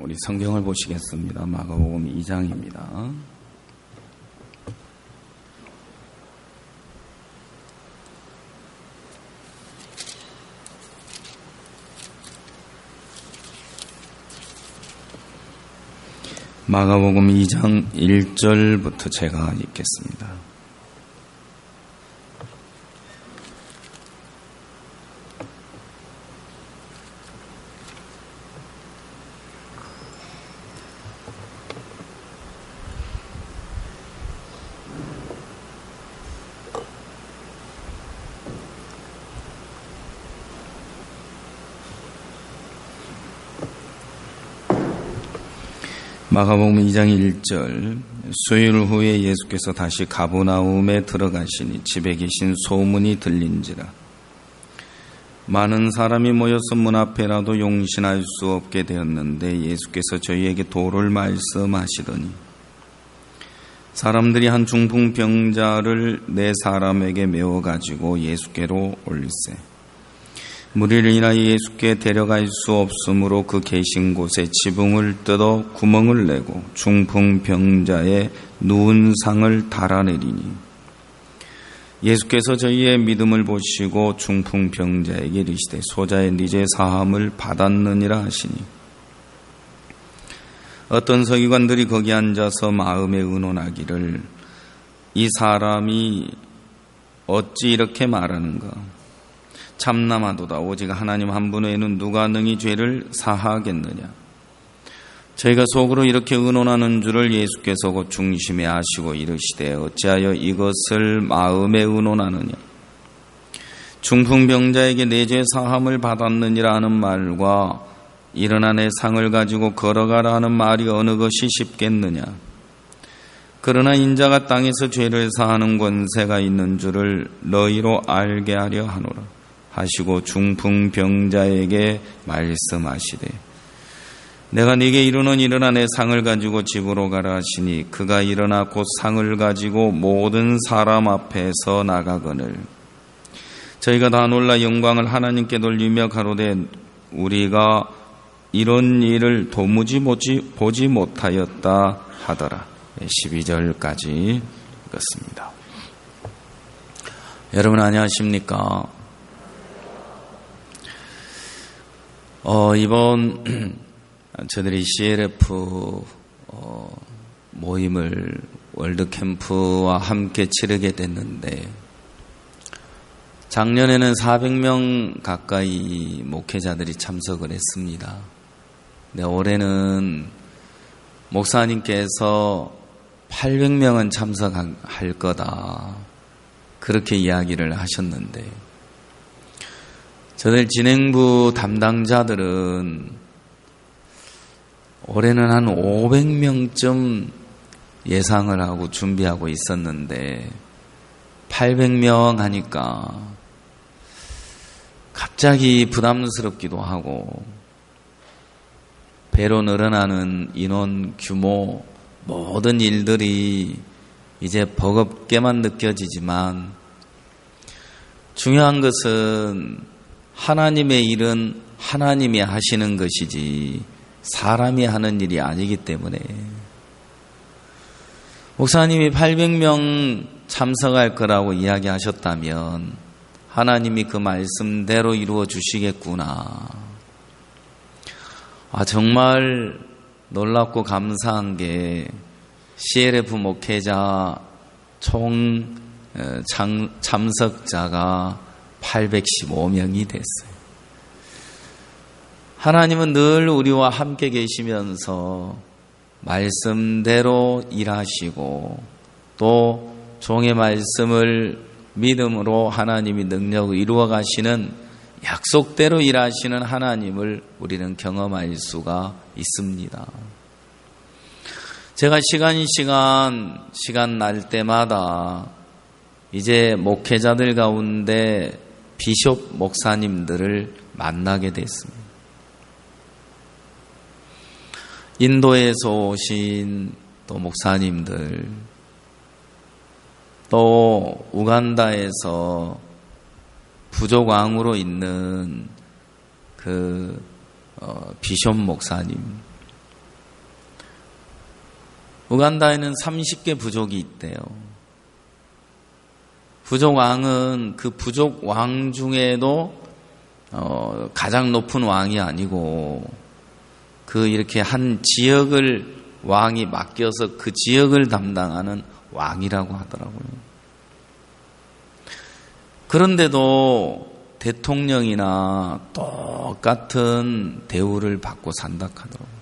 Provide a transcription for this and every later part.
우리 성경을 보시겠습니다. 마가복음 2장입니다. 마가복음 2장 1절부터 제가 읽겠습니다. 마가복음 2장 1절. 수요일 후에 예수께서 다시 가버나움에 들어가시니 집에 계신 소문이 들린지라. 많은 사람이 모여서 문 앞에라도 용신할 수 없게 되었는데 예수께서 저희에게 도를 말씀하시더니 사람들이 한 중풍병자를 4사람에게 메워 가지고 예수께로 올리세. 무리를 인하여 예수께 데려갈 수 없으므로 그 계신 곳에 지붕을 뜯어 구멍을 내고 중풍병자의 누운 상을 달아내리니 예수께서 저희의 믿음을 보시고 중풍병자에게 이르시되 소자의 네 죄 사함을 받았느니라 하시니 어떤 서기관들이 거기 앉아서 마음에 의논하기를 이 사람이 어찌 이렇게 말하는가? 참남하도다. 오직 하나님 한 분 외에는 누가 능히 죄를 사하겠느냐. 저희가 속으로 이렇게 의논하는 줄을 예수께서 곧 중심에 아시고 이르시되 어찌하여 이것을 마음에 의논하느냐. 중풍병자에게 내 죄 사함을 받았느니라 하는 말과 일어나 내 상을 가지고 걸어가라 하는 말이 어느 것이 쉽겠느냐. 그러나 인자가 땅에서 죄를 사하는 권세가 있는 줄을 너희로 알게 하려 하노라 하시고 중풍병자에게 말씀하시되 내가 네게 이르노니 일어나 내 상을 가지고 집으로 가라 하시니 그가 일어나 곧 상을 가지고 모든 사람 앞에서 나가거늘 저희가 다 놀라 영광을 하나님께 돌리며 가로되 우리가 이런 일을 도무지 보지 못하였다 하더라. 12절까지 읽었습니다. 여러분 안녕하십니까? 이번 저들이 CLF 모임을 월드캠프와 함께 치르게 됐는데 작년에는 400명 가까이 목회자들이 참석을 했습니다. 근데 올해는 목사님께서 800명은 참석할 거다 그렇게 이야기를 하셨는데 저들 진행부 담당자들은 올해는 한 500명쯤 예상을 하고 준비하고 있었는데 800명 하니까 갑자기 부담스럽기도 하고 배로 늘어나는 인원 규모 모든 일들이 이제 버겁게만 느껴지지만 중요한 것은 하나님의 일은 하나님이 하시는 것이지 사람이 하는 일이 아니기 때문에 목사님이 800명 참석할 거라고 이야기하셨다면 하나님이 그 말씀대로 이루어 주시겠구나. 정말 놀랍고 감사한 게 CLF 목회자 총 참석자가 815명이 됐어요. 하나님은 늘 우리와 함께 계시면서 말씀대로 일하시고 또 종의 말씀을 믿음으로 하나님이 능력을 이루어 가시는 약속대로 일하시는 하나님을 우리는 경험할 수가 있습니다. 제가 시간 날 때마다 이제 목회자들 가운데 비숍 목사님들을 만나게 됐습니다. 인도에서 오신 또 목사님들, 또 우간다에서 부족왕으로 있는 그 비숍 목사님, 우간다에는 30개 부족이 있대요. 부족 왕은 그 부족 왕 중에도 가장 높은 왕이 아니고 그 이렇게 한 지역을 왕이 맡겨서 그 지역을 담당하는 왕이라고 하더라고요. 그런데도 대통령이나 똑같은 대우를 받고 산다 하더라고요.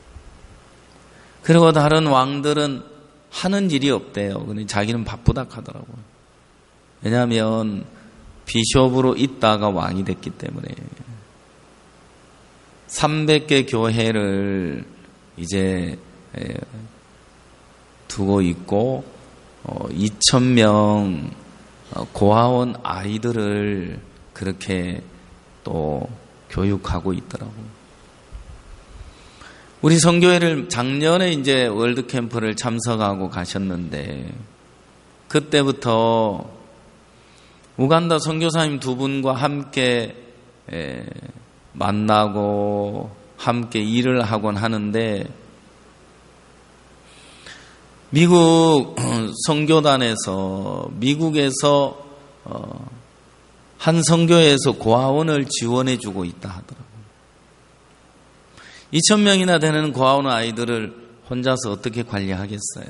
그리고 다른 왕들은 하는 일이 없대요. 자기는 바쁘다 하더라고요. 왜냐하면 비숍으로 있다가 왕이 됐기 때문에 300개 교회를 이제 두고 있고 2,000명 고아원 아이들을 그렇게 또 교육하고 있더라고요. 우리 선교회를 작년에 이제 월드 캠프를 참석하고 가셨는데 그때부터 우간다 선교사님 두 분과 함께 만나고 함께 일을 하곤 하는데 미국 선교단에서 미국에서 한 선교회에서 고아원을 지원해 주고 있다 하더라고요. 2,000명이나 되는 고아원 아이들을 혼자서 어떻게 관리하겠어요?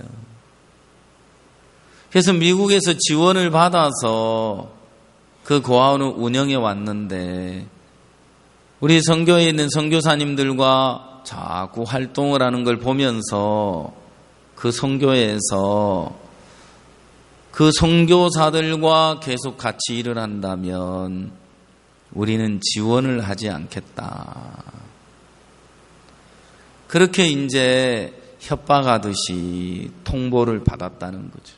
그래서 미국에서 지원을 받아서 그 고아원을 운영해 왔는데 우리 선교에 있는 선교사님들과 자꾸 활동을 하는 걸 보면서 그 선교회에서 그 선교사들과 계속 같이 일을 한다면 우리는 지원을 하지 않겠다. 그렇게 이제 협박하듯이 통보를 받았다는 거죠.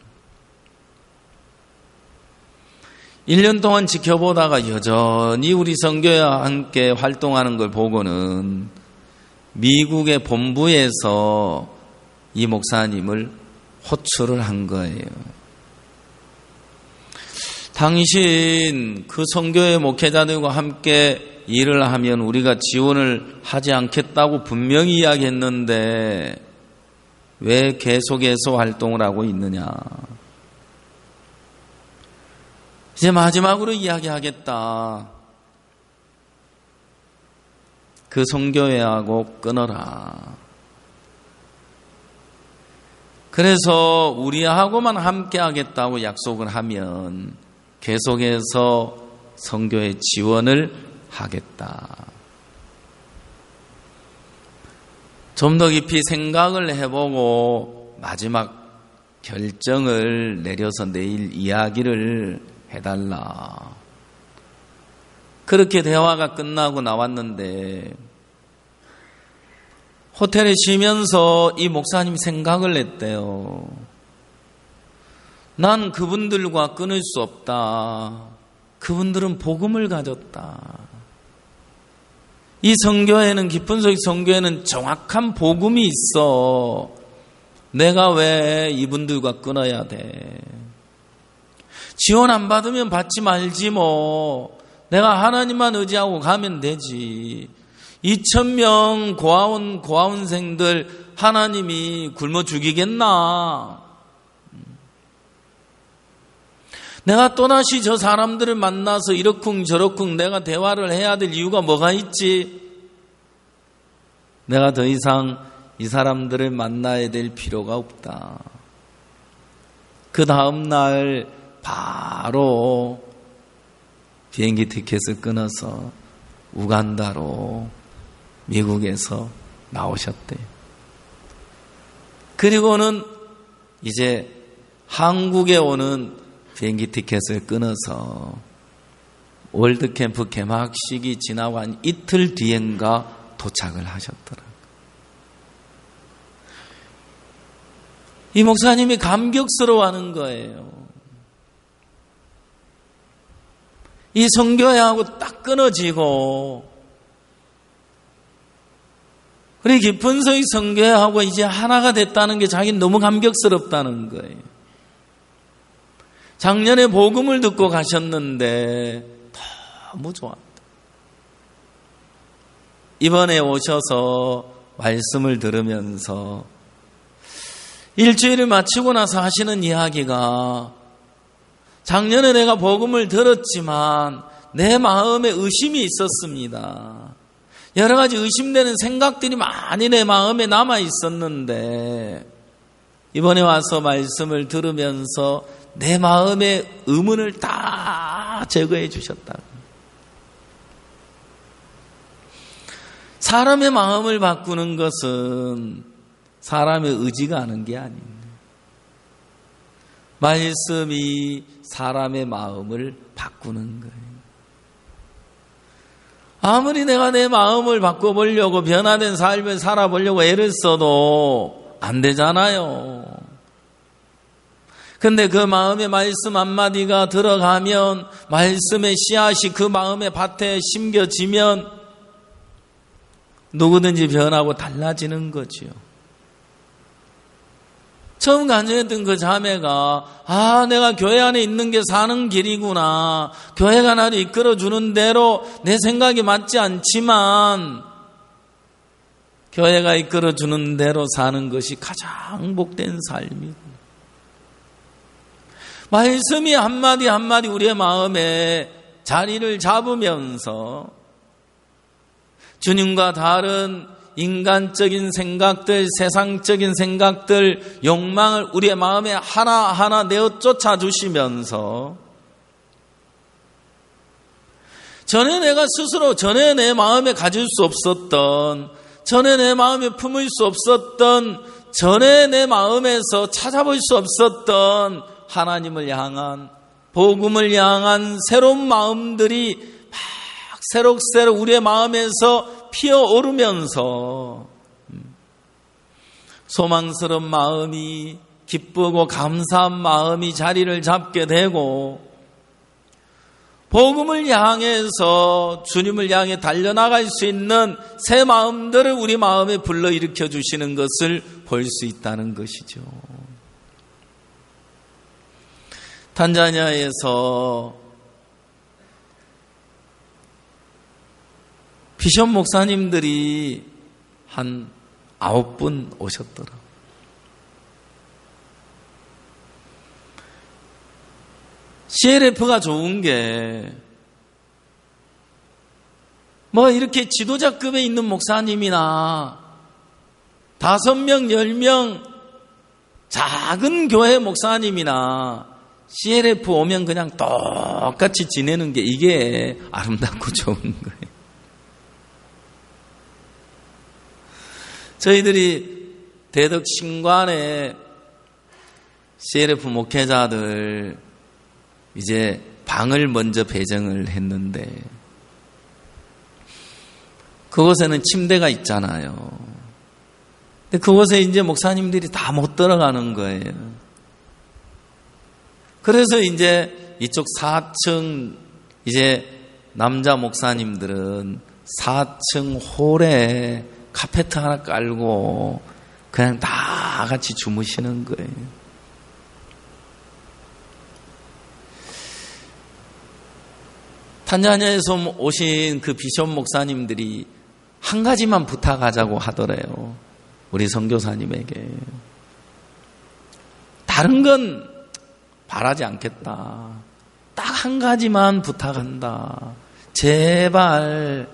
1년 동안 지켜보다가 여전히 우리 선교회와 함께 활동하는 걸 보고는 미국의 본부에서 이 목사님을 호출을 한 거예요. 당신 그 선교회 목회자들과 함께 일을 하면 우리가 지원을 하지 않겠다고 분명히 이야기했는데 왜 계속해서 활동을 하고 있느냐. 이제 마지막으로 이야기하겠다. 그 선교회하고 끊어라. 그래서 우리하고만 함께 하겠다고 약속을 하면 계속해서 선교회 지원을 하겠다. 좀 더 깊이 생각을 해보고 마지막 결정을 내려서 내일 이야기를 해달라. 그렇게 대화가 끝나고 나왔는데 호텔에 쉬면서 이 목사님이 생각을 했대요. 난 그분들과 끊을 수 없다. 그분들은 복음을 가졌다. 이 선교회는 깊은 속 선교회는 정확한 복음이 있어. 내가 왜 이분들과 끊어야 돼? 지원 안 받으면 받지 말지 뭐. 내가 하나님만 의지하고 가면 되지. 2,000명 고아원생들 하나님이 굶어 죽이겠나? 내가 또다시 저 사람들을 만나서 이러쿵저러쿵 내가 대화를 해야 될 이유가 뭐가 있지? 내가 더 이상 이 사람들을 만나야 될 필요가 없다. 그 다음 날 바로 비행기 티켓을 끊어서 우간다로 미국에서 나오셨대요. 그리고는 이제 한국에 오는 비행기 티켓을 끊어서 월드캠프 개막식이 지나고 한 이틀 뒤엔가 도착을 하셨더라고요. 이 목사님이 감격스러워하는 거예요. 이 선교회하고 딱 끊어지고 우리 깊은 소위 선교회하고 이제 하나가 됐다는 게 자기는 너무 감격스럽다는 거예요. 작년에 복음을 듣고 가셨는데 너무 좋았다. 이번에 오셔서 말씀을 들으면서 일주일을 마치고 나서 하시는 이야기가 작년에 내가 복음을 들었지만 내 마음에 의심이 있었습니다. 여러 가지 의심되는 생각들이 많이 내 마음에 남아 있었는데 이번에 와서 말씀을 들으면서 내 마음의 의문을 다 제거해 주셨다. 사람의 마음을 바꾸는 것은 사람의 의지가 하는 게 아닙니다. 말씀이 사람의 마음을 바꾸는 거예요. 아무리 내가 내 마음을 바꿔보려고 변화된 삶을 살아보려고 애를 써도 안 되잖아요. 근데 그 마음의 말씀 한마디가 들어가면 말씀의 씨앗이 그 마음의 밭에 심겨지면 누구든지 변하고 달라지는 거지요. 처음 간증했던 그 자매가 내가 교회 안에 있는 게 사는 길이구나. 교회가 나를 이끌어주는 대로 내 생각이 맞지 않지만 교회가 이끌어주는 대로 사는 것이 가장 복된 삶이고 말씀이 한마디 한마디 우리의 마음에 자리를 잡으면서 주님과 다른 인간적인 생각들, 세상적인 생각들, 욕망을 우리의 마음에 하나하나 내어 쫓아주시면서 전에 내가 스스로 전에 내 마음에 가질 수 없었던, 전에 내 마음에 품을 수 없었던, 전에 내 마음에서 찾아볼 수 없었던 하나님을 향한, 복음을 향한 새로운 마음들이 막 새록새록 우리의 마음에서 피어오르면서 소망스러운 마음이, 기쁘고 감사한 마음이 자리를 잡게 되고 복음을 향해서 주님을 향해 달려나갈 수 있는 새 마음들을 우리 마음에 불러일으켜 주시는 것을 볼 수 있다는 것이죠. 탄자니아에서 비숍 목사님들이 한 9분 오셨더라고요. CLF가 좋은 게 이렇게 지도자급에 있는 목사님이나 5명, 10명 작은 교회 목사님이나 CLF 오면 그냥 똑같이 지내는 게 이게 아름답고 좋은 거예요. 저희들이 대덕신관에 CLF 목회자들 이제 방을 먼저 배정을 했는데 그곳에는 침대가 있잖아요. 근데 그곳에 이제 목사님들이 다 못 들어가는 거예요. 그래서 이제 이쪽 4층 이제 남자 목사님들은 4층 홀에 카페트 하나 깔고 그냥 다 같이 주무시는 거예요. 탄자니아에서 오신 그 비숍 목사님들이 한 가지만 부탁하자고 하더래요. 우리 선교사님에게. 다른 건 바라지 않겠다. 딱 한 가지만 부탁한다. 제발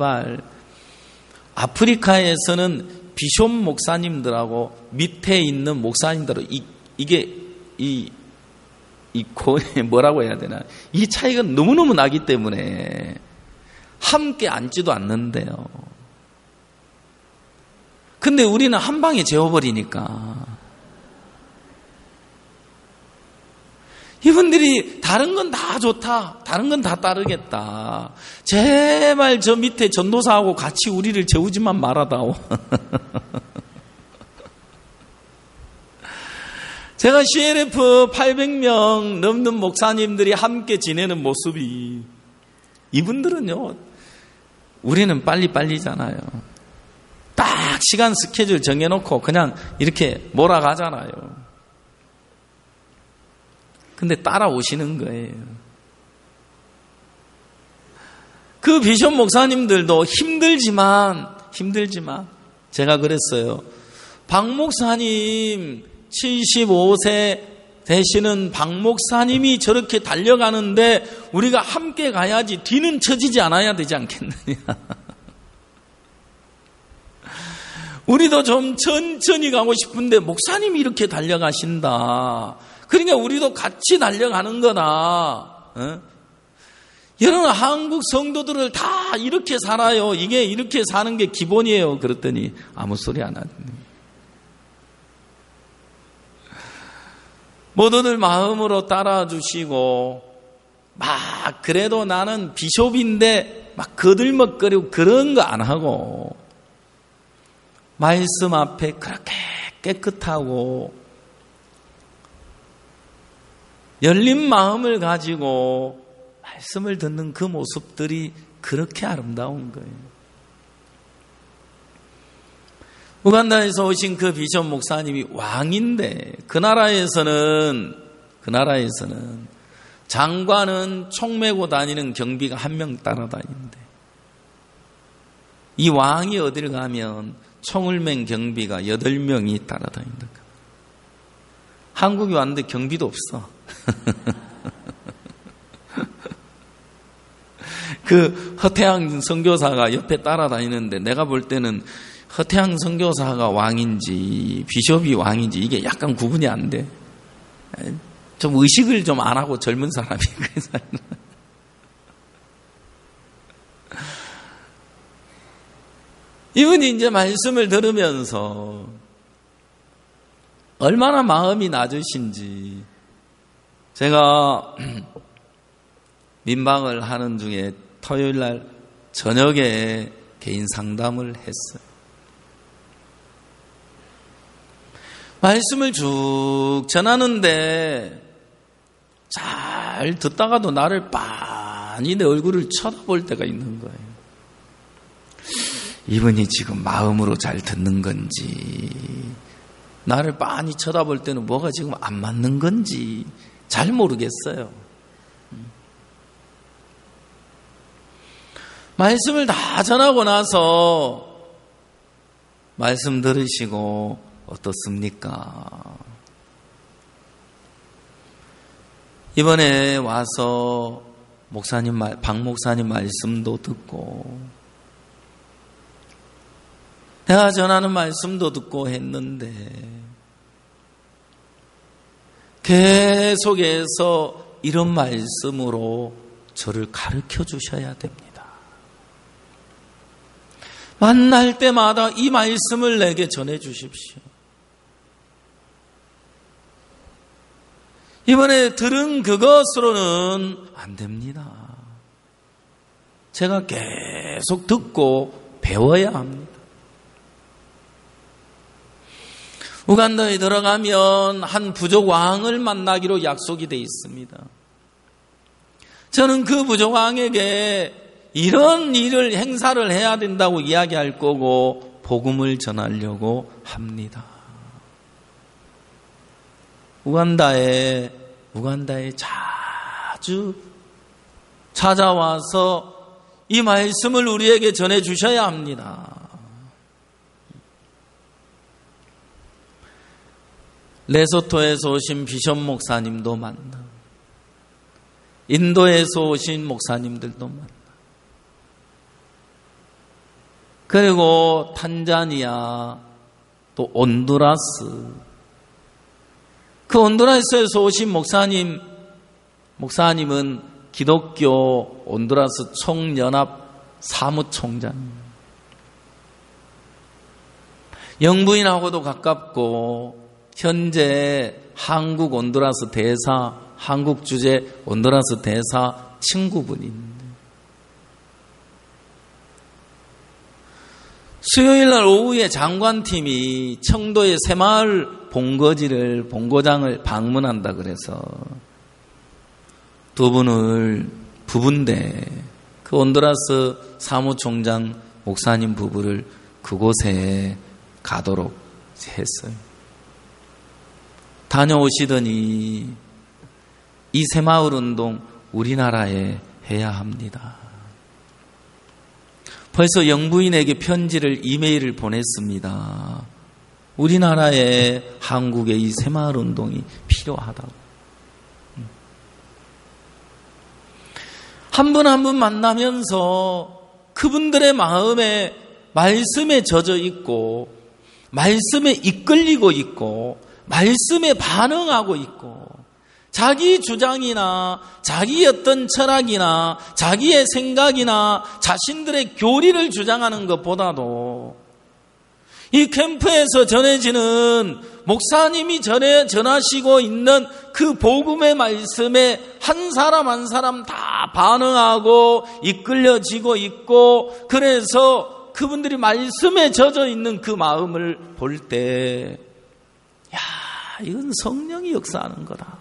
아프리카에서는 비숍 목사님들하고 밑에 있는 목사님들하고 이 뭐라고 해야 되나? 이 차이가 너무너무 나기 때문에 함께 앉지도 않는데요. 근데 우리는 한 방에 재워버리니까 이분들이 다른 건 다 좋다, 다른 건 다 따르겠다, 제발 저 밑에 전도사하고 같이 우리를 재우지만 말아다오. 제가 CLF 800명 넘는 목사님들이 함께 지내는 모습이, 이분들은요, 우리는 빨리빨리잖아요. 딱 시간 스케줄 정해놓고 그냥 이렇게 몰아가잖아요. 근데 따라오시는 거예요. 그 비숍 목사님들도 힘들지만 제가 그랬어요. 박 목사님 75세 되시는 박 목사님이 저렇게 달려가는데 우리가 함께 가야지 뒤는 처지지 않아야 되지 않겠느냐. 우리도 좀 천천히 가고 싶은데 목사님이 이렇게 달려가신다. 그러니까 우리도 같이 달려가는 거다. 여러분, 한국 성도들을 다 이렇게 살아요. 이게 이렇게 사는 게 기본이에요. 그랬더니 아무 소리 안 하네. 모두들 마음으로 따라주시고, 막 그래도 나는 비숍인데 막 거들먹거리고 그런 거 안 하고, 말씀 앞에 그렇게 깨끗하고 열린 마음을 가지고 말씀을 듣는 그 모습들이 그렇게 아름다운 거예요. 우간다에서 오신 그 비숍 목사님이 왕인데 그 나라에서는 장관은 총 메고 다니는 경비가 1명 따라다니는데 이 왕이 어디를 가면 총을 맨 경비가 8명이 따라다닌다. 한국에 왔는데 경비도 없어. 그 허태양 선교사가 옆에 따라다니는데 내가 볼 때는 허태양 선교사가 왕인지 비숍이 왕인지 이게 약간 구분이 안 돼. 좀 의식을 좀 안 하고 젊은 사람이 그래서 이분이 이제 말씀을 들으면서 얼마나 마음이 낮으신지 제가 민방을 하는 중에 토요일 날 저녁에 개인 상담을 했어요. 말씀을 쭉 전하는데 잘 듣다가도 나를 빤히 내 얼굴을 쳐다볼 때가 있는 거예요. 이분이 지금 마음으로 잘 듣는 건지 나를 빤히 쳐다볼 때는 뭐가 지금 안 맞는 건지 잘 모르겠어요. 말씀을 다 전하고 나서 말씀 들으시고 어떻습니까? 이번에 와서 박 목사님 말씀도 듣고 내가 전하는 말씀도 듣고 했는데 계속해서 이런 말씀으로 저를 가르쳐 주셔야 됩니다. 만날 때마다 이 말씀을 내게 전해 주십시오. 이번에 들은 그것으로는 안 됩니다. 제가 계속 듣고 배워야 합니다. 우간다에 들어가면 한 부족 왕을 만나기로 약속이 되어 있습니다. 저는 그 부족 왕에게 이런 일을 행사를 해야 된다고 이야기할 거고 복음을 전하려고 합니다. 우간다에 자주 찾아와서 이 말씀을 우리에게 전해 주셔야 합니다. 레소토에서 오신 비숍 목사님도 만나, 인도에서 오신 목사님들도 만나, 그리고 탄자니아, 또 온두라스, 그 온두라스에서 오신 목사님은 기독교 온두라스 총연합 사무총장, 영부인하고도 가깝고 현재 한국 온두라스 대사, 한국 주재 온두라스 대사 친구분인데 수요일 날 오후에 장관팀이 청도의 새마을 본고장을 방문한다 그래서 두 분을 부부인데 그 온두라스 사무총장 목사님 부부를 그곳에 가도록 했어요. 다녀오시더니 이 새마을 운동 우리나라에 해야 합니다. 벌써 영부인에게 편지를 이메일을 보냈습니다. 우리나라에 한국의 이 새마을 운동이 필요하다고. 한 분 한 분 만나면서 그분들의 마음에 말씀에 젖어 있고 말씀에 이끌리고 있고 말씀에 반응하고 있고 자기 주장이나 자기의 어떤 철학이나 자기의 생각이나 자신들의 교리를 주장하는 것보다도 이 캠프에서 전해지는 목사님이 전하시고 있는 그 복음의 말씀에 한 사람 한 사람 다 반응하고 이끌려지고 있고, 그래서 그분들이 말씀에 젖어 있는 그 마음을 볼 때, 야, 이건 성령이 역사하는 거다.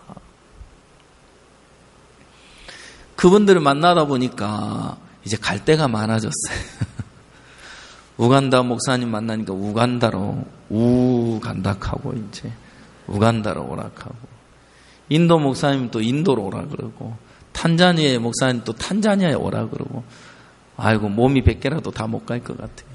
그분들을 만나다 보니까 이제 갈 데가 많아졌어요. 우간다 목사님 만나니까 우간다로 우간다하고 이제 우간다로 오락하고, 인도 목사님 또 인도로 오라 그러고, 탄자니아 목사님 또 탄자니아에 오라 그러고, 아이고 몸이 100개라도 다 못 갈 것 같아요.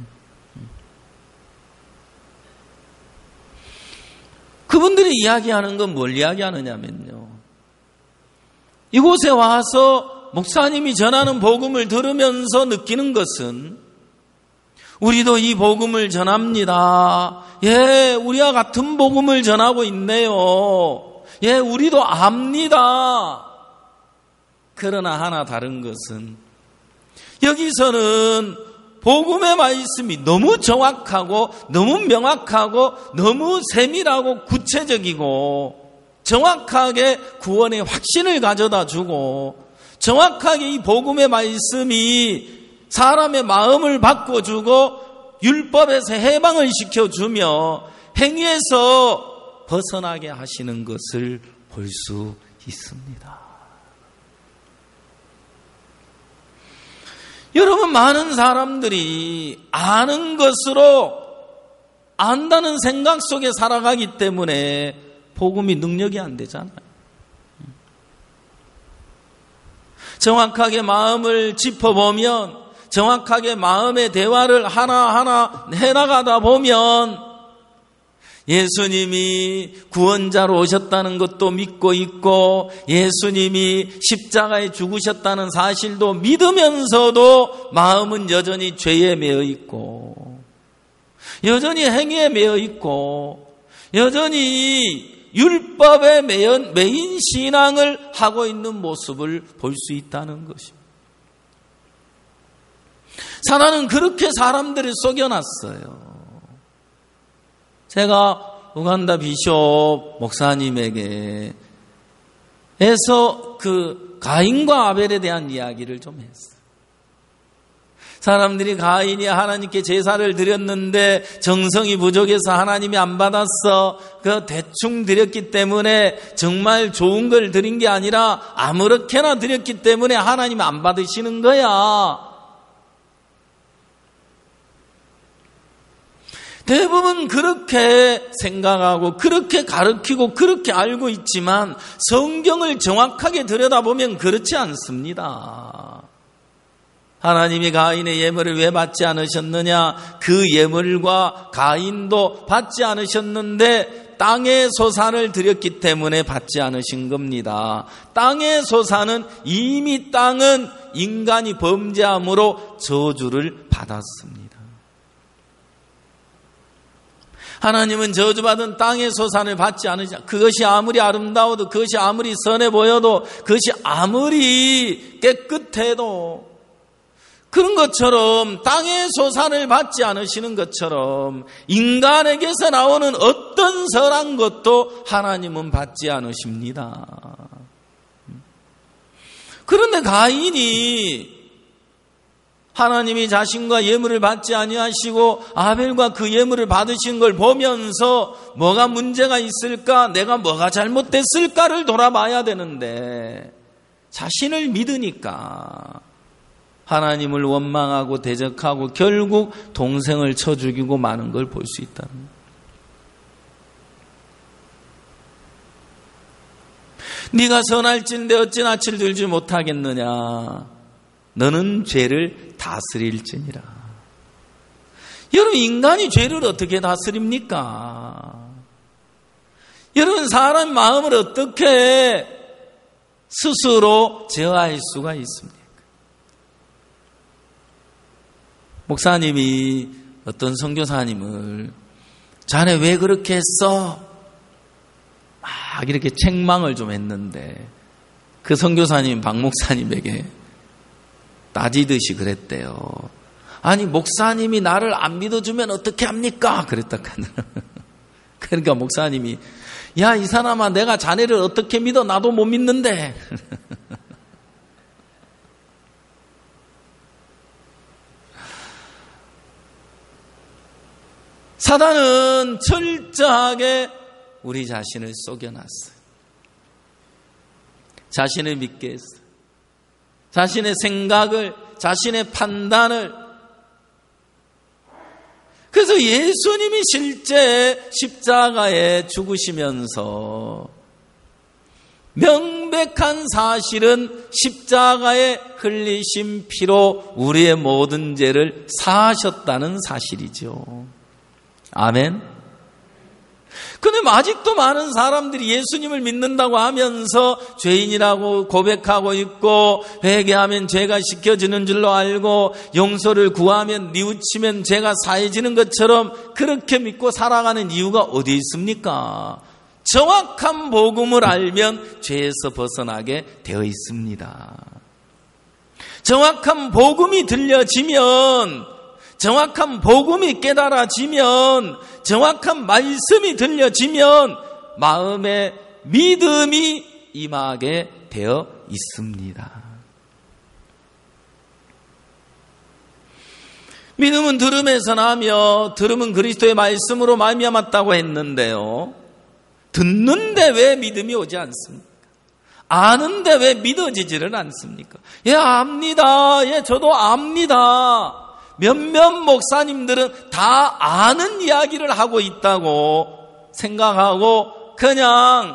그분들이 이야기하는 건 뭘 이야기하느냐면요, 이곳에 와서 목사님이 전하는 복음을 들으면서 느끼는 것은, 우리도 이 복음을 전합니다. 예, 우리와 같은 복음을 전하고 있네요. 예, 우리도 압니다. 그러나 하나 다른 것은, 여기서는 복음의 말씀이 너무 정확하고 너무 명확하고 너무 세밀하고 구체적이고 정확하게 구원의 확신을 가져다 주고, 정확하게 이 복음의 말씀이 사람의 마음을 바꿔주고 율법에서 해방을 시켜주며 행위에서 벗어나게 하시는 것을 볼 수 있습니다. 여러분, 많은 사람들이 아는 것으로 안다는 생각 속에 살아가기 때문에 복음이 능력이 안 되잖아요. 정확하게 마음을 짚어보면, 정확하게 마음의 대화를 하나하나 해나가다 보면 예수님이 구원자로 오셨다는 것도 믿고 있고, 예수님이 십자가에 죽으셨다는 사실도 믿으면서도 마음은 여전히 죄에 매여 있고, 여전히 행위에 매여 있고, 여전히 율법에 매인 신앙을 하고 있는 모습을 볼 수 있다는 것입니다. 사단은 그렇게 사람들을 속여놨어요. 제가 우간다 비숍 목사님에게 에서 그 가인과 아벨에 대한 이야기를 좀 했어요. 사람들이 가인이 하나님께 제사를 드렸는데 정성이 부족해서 하나님이 안 받았어. 그 대충 드렸기 때문에, 정말 좋은 걸 드린 게 아니라 아무렇게나 드렸기 때문에 하나님이 안 받으시는 거야. 대부분 그렇게 생각하고 그렇게 가르치고 그렇게 알고 있지만 성경을 정확하게 들여다보면 그렇지 않습니다. 하나님이 가인의 예물을 왜 받지 않으셨느냐? 그 예물과 가인도 받지 않으셨는데 땅의 소산을 드렸기 때문에 받지 않으신 겁니다. 땅의 소산은, 이미 땅은 인간이 범죄함으로 저주를 받았습니다. 하나님은 저주받은 땅의 소산을 받지 않으시냐. 그것이 아무리 아름다워도, 그것이 아무리 선해 보여도, 그것이 아무리 깨끗해도, 그런 것처럼 땅의 소산을 받지 않으시는 것처럼 인간에게서 나오는 어떤 선한 것도 하나님은 받지 않으십니다. 그런데 가인이 하나님이 자신과 예물을 받지 아니하시고 아벨과 그 예물을 받으신 걸 보면서 뭐가 문제가 있을까, 내가 뭐가 잘못됐을까를 돌아봐야 되는데, 자신을 믿으니까 하나님을 원망하고 대적하고 결국 동생을 쳐 죽이고 마는 걸 볼 수 있다는 거예요. 네가 선할진대 어찌 낯을 들지 못하겠느냐. 너는 죄를 다스릴지니라. 여러분, 인간이 죄를 어떻게 다스립니까? 여러분, 사람 마음을 어떻게 스스로 제어할 수가 있습니까? 목사님이 어떤 선교사님을 자네 왜 그렇게 했어? 막 이렇게 책망을 좀 했는데 그 선교사님 박 목사님에게 따지듯이 그랬대요. 아니, 목사님이 나를 안 믿어주면 어떻게 합니까? 그랬다 카더라. 그러니까 목사님이, 야, 이 사람아, 내가 자네를 어떻게 믿어? 나도 못 믿는데. 사단은 철저하게 우리 자신을 속여놨어요. 자신을 믿게 했어요. 자신의 생각을, 자신의 판단을. 그래서 예수님이 실제 십자가에 죽으시면서 명백한 사실은 십자가에 흘리신 피로 우리의 모든 죄를 사하셨다는 사실이죠. 아멘. 근데 아직도 많은 사람들이 예수님을 믿는다고 하면서 죄인이라고 고백하고 있고, 회개하면 죄가 씻겨지는 줄로 알고, 용서를 구하면 뉘우치면 죄가 사해지는 것처럼 그렇게 믿고 살아가는 이유가 어디 있습니까? 정확한 복음을 알면 죄에서 벗어나게 되어 있습니다. 정확한 복음이 들려지면, 정확한 복음이 깨달아지면, 정확한 말씀이 들려지면 마음에 믿음이 임하게 되어 있습니다. 믿음은 들음에서 나며 들음은 그리스도의 말씀으로 말미암았다고 했는데요. 듣는데 왜 믿음이 오지 않습니까? 아는데 왜 믿어지지를 않습니까? 예, 압니다. 예, 저도 압니다. 몇몇 목사님들은 다 아는 이야기를 하고 있다고 생각하고 그냥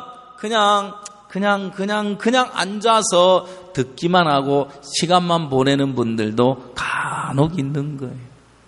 앉아서 듣기만 하고 시간만 보내는 분들도 간혹 있는 거예요.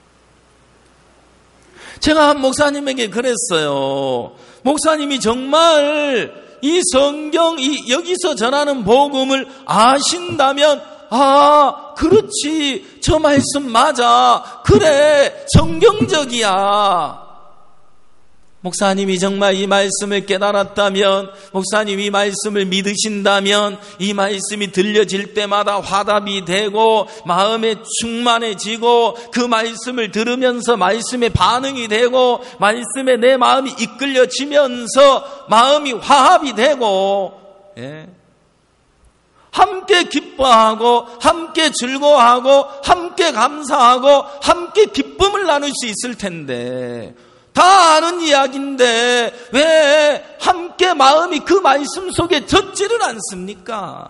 제가 한 목사님에게 그랬어요. 목사님이 정말 이 성경, 여기서 전하는 복음을 아신다면, 아, 그렇지. 저 말씀 맞아. 그래. 성경적이야. 목사님이 정말 이 말씀을 깨달았다면, 목사님이 이 말씀을 믿으신다면, 이 말씀이 들려질 때마다 화답이 되고, 마음에 충만해지고, 그 말씀을 들으면서 말씀에 반응이 되고, 말씀에 내 마음이 이끌려지면서 마음이 화합이 되고, 예. 함께 기뻐하고 함께 즐거워하고 함께 감사하고 함께 기쁨을 나눌 수 있을 텐데, 다 아는 이야기인데 왜 함께 마음이 그 말씀 속에 젖지를 않습니까?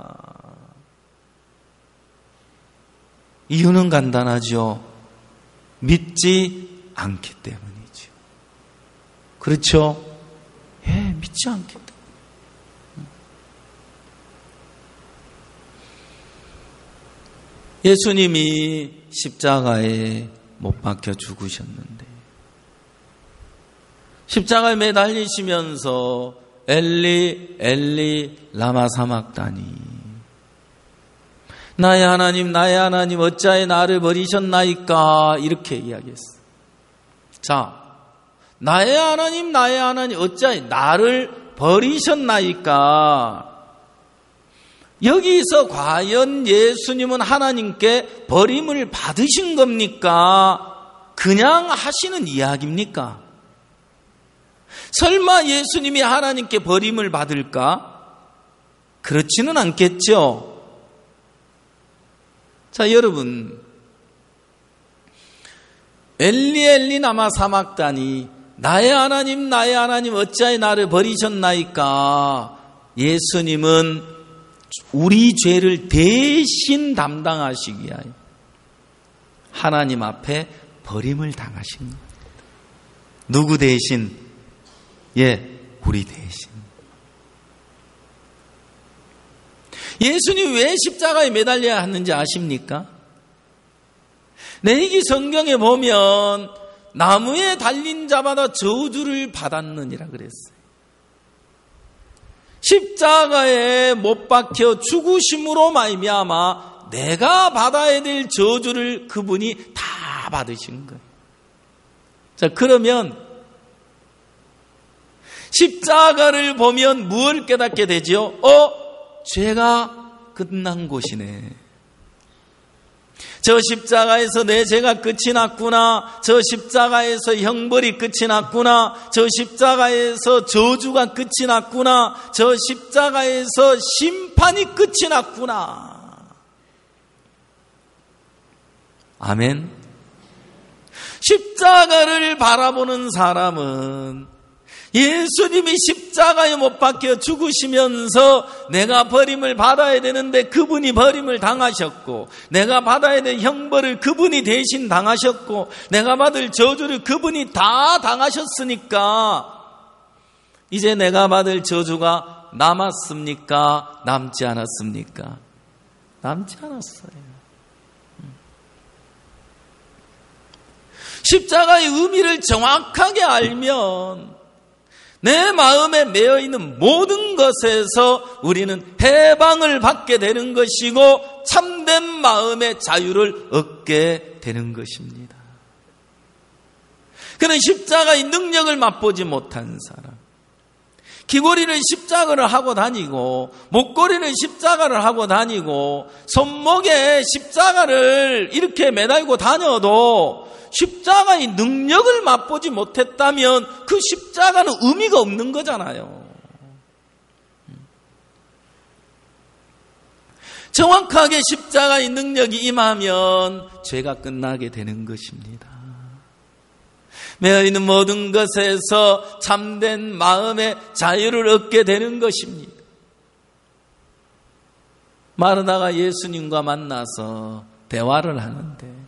이유는 간단하죠. 믿지 않기 때문이죠. 그렇죠? 예, 믿지 않기 때문에. 예수님이 십자가에 못 박혀 죽으셨는데, 십자가에 매달리시면서 엘리 엘리 라마 사막다니, 나의 하나님 나의 하나님 어찌하여 나를 버리셨나이까, 이렇게 이야기했어요. 자, 나의 하나님 어찌하여 나를 버리셨나이까, 여기서 과연 예수님은 하나님께 버림을 받으신 겁니까? 그냥 하시는 이야기입니까? 설마 예수님이 하나님께 버림을 받을까? 그렇지는 않겠죠. 자, 여러분, 엘리 엘리 라마 사막다니, 나의 하나님 어찌하여 나를 버리셨나이까. 예수님은 우리 죄를 대신 담당하시기 위하여 하나님 앞에 버림을 당하십니다. 누구 대신? 예, 우리 대신. 예수님 왜 십자가에 매달려야 하는지 아십니까? 레위기 성경에 보면 나무에 달린 자마다 저주를 받았느니라 그랬어요. 십자가에 못 박혀 죽으심으로 말미암아 내가 받아야 될 저주를 그분이 다 받으신 거예요. 자, 그러면 십자가를 보면 무엇을 깨닫게 되죠? 죄가 끝난 곳이네. 저 십자가에서 내 죄가 끝이 났구나. 저 십자가에서 형벌이 끝이 났구나. 저 십자가에서 저주가 끝이 났구나. 저 십자가에서 심판이 끝이 났구나. 아멘. 십자가를 바라보는 사람은 예수님이 십자가에 못 박혀 죽으시면서 내가 버림을 받아야 되는데 그분이 버림을 당하셨고, 내가 받아야 될 형벌을 그분이 대신 당하셨고, 내가 받을 저주를 그분이 다 당하셨으니까 이제 내가 받을 저주가 남았습니까? 남지 않았습니까? 남지 않았어요. 십자가의 의미를 정확하게 알면 내 마음에 매여있는 모든 것에서 우리는 해방을 받게 되는 것이고 참된 마음의 자유를 얻게 되는 것입니다. 그는 십자가의 능력을 맛보지 못한 사람, 귀걸이는 십자가를 하고 다니고 목걸이는 십자가를 하고 다니고 손목에 십자가를 이렇게 매달고 다녀도 십자가의 능력을 맛보지 못했다면 그 십자가는 의미가 없는 거잖아요. 정확하게 십자가의 능력이 임하면 죄가 끝나게 되는 것입니다. 매여있는 모든 것에서 참된 마음의 자유를 얻게 되는 것입니다. 마르다가 예수님과 만나서 대화를 하는데,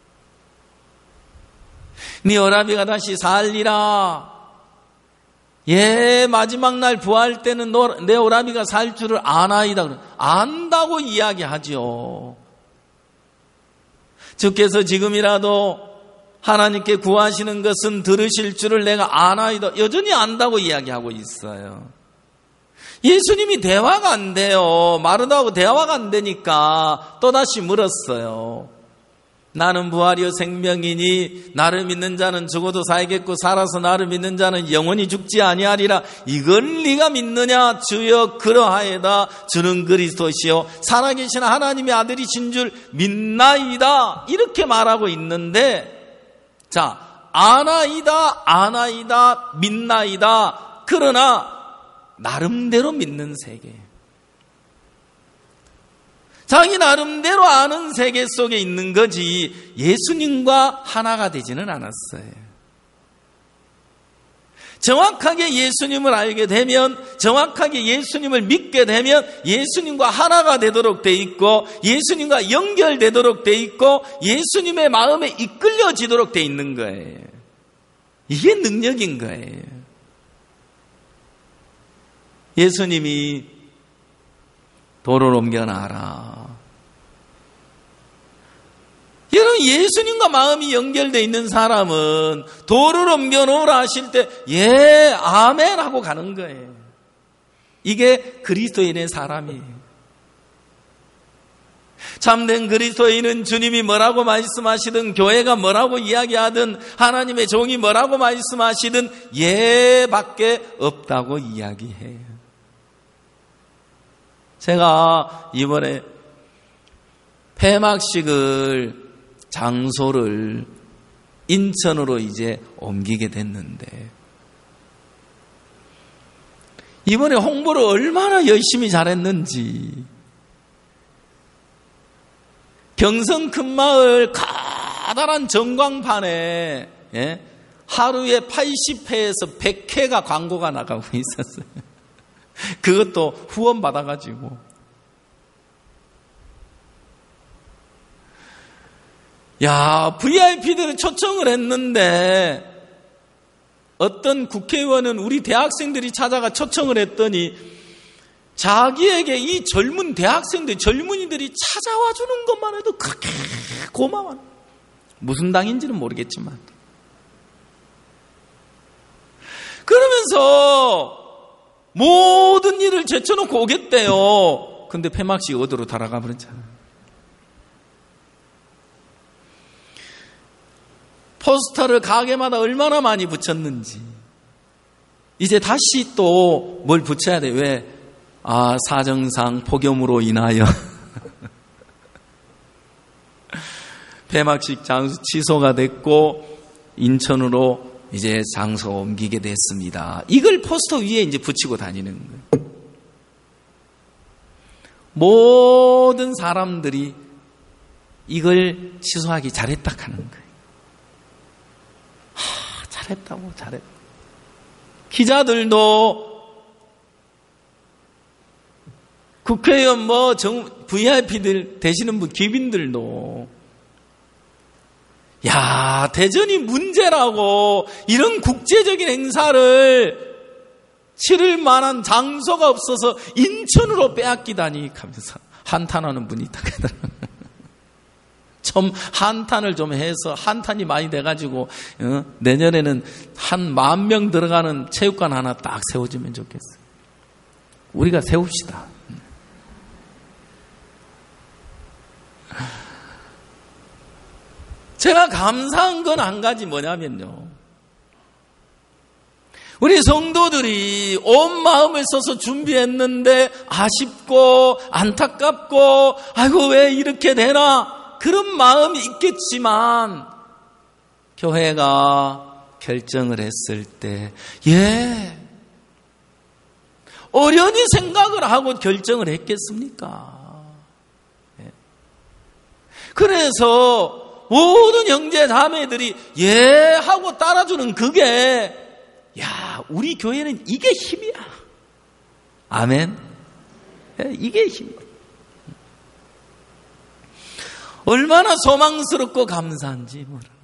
네 오라비가 다시 살리라. 마지막 날 부활 때는 내 오라비가 살 줄을 아나이다. 안다고 이야기하죠. 주께서 지금이라도 하나님께 구하시는 것은 들으실 줄을 내가 아나이다. 여전히 안다고 이야기하고 있어요. 예수님이 대화가 안 돼요. 마르다하고 대화가 안 되니까 또다시 물었어요. 나는 부활이요 생명이니 나를 믿는 자는 죽어도 살겠고 살아서 나를 믿는 자는 영원히 죽지 아니하리라. 이걸 네가 믿느냐? 주여 그러하여다. 주는 그리스도시요 살아계신 하나님의 아들이신 줄 믿나이다. 이렇게 말하고 있는데, 자, 아나이다 믿나이다. 그러나 나름대로 믿는 세계, 자기 나름대로 아는 세계 속에 있는 거지 예수님과 하나가 되지는 않았어요. 정확하게 예수님을 알게 되면, 정확하게 예수님을 믿게 되면 예수님과 하나가 되도록 돼 있고 예수님과 연결되도록 돼 있고 예수님의 마음에 이끌려지도록 돼 있는 거예요. 이게 능력인 거예요. 예수님이 돌을 옮겨놔라. 여러분, 예수님과 마음이 연결되어 있는 사람은 돌을 옮겨놓으라 하실 때 아멘 하고 가는 거예요. 이게 그리스도인의 사람이에요. 참된 그리스도인은 주님이 뭐라고 말씀하시든, 교회가 뭐라고 이야기하든, 하나님의 종이 뭐라고 말씀하시든 밖에 없다고 이야기해요. 제가 이번에 폐막식을 장소를 인천으로 이제 옮기게 됐는데, 이번에 홍보를 얼마나 열심히 잘했는지, 경성 큰마을 커다란 전광판에 하루에 80회에서 100회가 광고가 나가고 있었어요. 그것도 후원 받아가지고. VIP들을 초청을 했는데 어떤 국회의원은 우리 대학생들이 찾아가 초청을 했더니 자기에게 이 젊은 대학생들, 젊은이들이 찾아와 주는 것만 해도 그렇게 고마워. 무슨 당인지는 모르겠지만 그래서 모든 일을 제쳐놓고 오겠대요. 근데 폐막식 어디로 달아가 버렸잖아요. 포스터를 가게마다 얼마나 많이 붙였는지. 이제 다시 또 뭘 붙여야 돼. 왜? 사정상 폭염으로 인하여 폐막식 장소 취소가 됐고 인천으로 이제 장소 옮기게 됐습니다. 이걸 포스터 위에 이제 붙이고 다니는 거예요. 모든 사람들이 이걸 취소하기 잘했다 하는 거예요. 잘했다고, 잘했다. 기자들도 국회의원 VIP들 되시는 분, 귀빈들도 대전이 문제라고 이런 국제적인 행사를 치를 만한 장소가 없어서 인천으로 빼앗기다니 하면서 한탄하는 분이 있다 하더라고요. 좀 한탄을 좀 해서 한탄이 많이 돼가지고 내년에는 한 10,000명 들어가는 체육관 하나 딱 세워주면 좋겠어요. 우리가 세웁시다. 제가 감사한 건 한 가지 뭐냐면요. 우리 성도들이 온 마음을 써서 준비했는데 아쉽고 안타깝고 아이고 왜 이렇게 되나 그런 마음이 있겠지만 교회가 결정을 했을 때 어련히 생각을 하고 결정을 했겠습니까? 그래서 모든 형제 자매들이 하고 따라주는 그게 우리 교회는 이게 힘이야. 아멘. 이게 힘이야. 얼마나 소망스럽고 감사한지 모르는 거예요.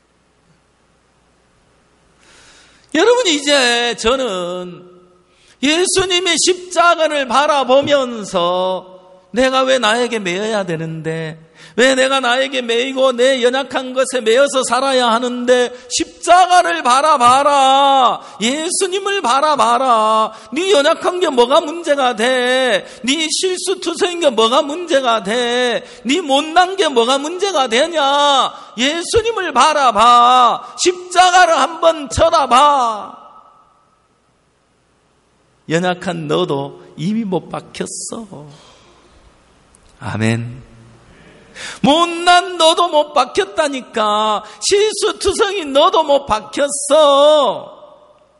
여러분 이제 저는 예수님의 십자가를 바라보면서 내가 왜 나에게 매여야 되는데 왜 내가 나에게 매이고 내 연약한 것에 매여서 살아야 하는데 십자가를 바라봐라. 예수님을 바라봐라. 네 연약한 게 뭐가 문제가 돼? 네 실수투성인 게 뭐가 문제가 돼? 네 못난 게 뭐가 문제가 되냐? 예수님을 바라봐. 십자가를 한번 쳐다봐. 연약한 너도 이미 못 박혔어. 아멘. 못난 너도 못 박혔다니까. 실수투성인 너도 못 박혔어.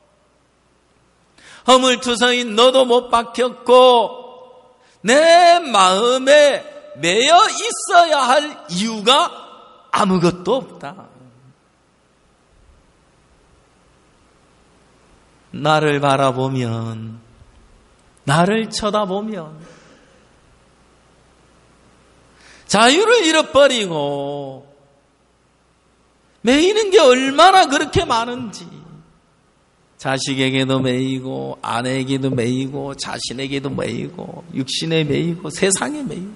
허물투성인 너도 못 박혔고 내 마음에 매여 있어야 할 이유가 아무것도 없다. 나를 바라보면, 나를 쳐다보면 자유를 잃어버리고 매이는 게 얼마나 그렇게 많은지, 자식에게도 매이고 아내에게도 매이고 자신에게도 매이고 육신에 매이고 세상에 매이고.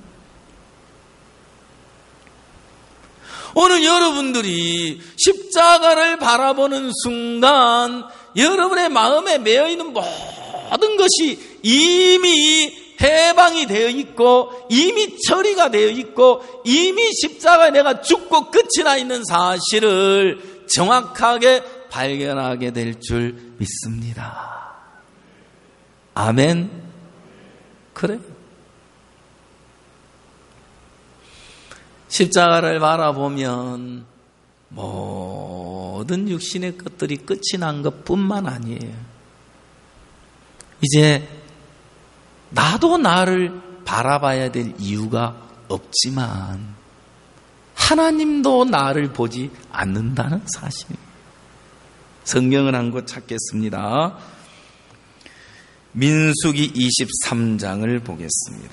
오늘 여러분들이 십자가를 바라보는 순간 여러분의 마음에 매여있는 모든 것이 이미 해방이 되어 있고 이미 처리가 되어 있고 이미 십자가에 내가 죽고 끝이 나 있는 사실을 정확하게 발견하게 될 줄 믿습니다. 아멘. 그래. 십자가를 바라보면 모든 육신의 것들이 끝이 난 것뿐만 아니에요. 이제 나도 나를 바라봐야 될 이유가 없지만 하나님도 나를 보지 않는다는 사실입니다. 성경을 한 곳 찾겠습니다. 민수기 23장을 보겠습니다.